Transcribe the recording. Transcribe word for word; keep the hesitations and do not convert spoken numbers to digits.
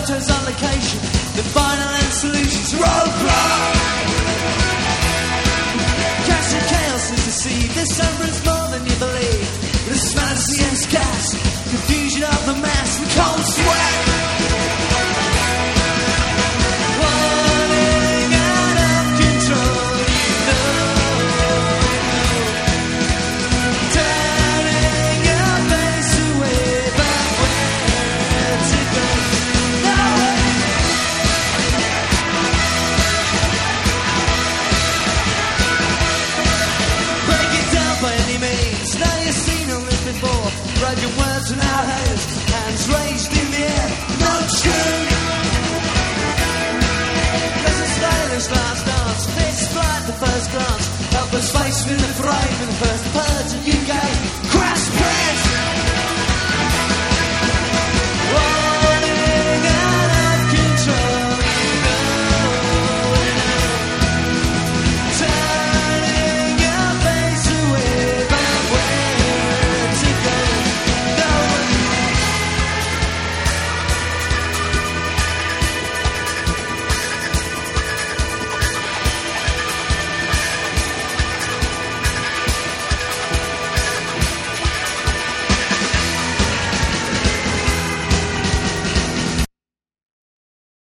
photos on location, the final end solutions. Roadblock. Casting chaos is deceived. This summer is more than you believe. The smell of C S gas, confusion of the mass, the cold sweat. Running out of control, you know. Turning your face away, but where to go? Nowhere. Break it down by any means. Now you've seen all this before. Broken words and our hands, hands raised in the air. No tune. There's a stylish last dance. Fist flight, the first glance. Helpless face with the frame and the first purge of you guys.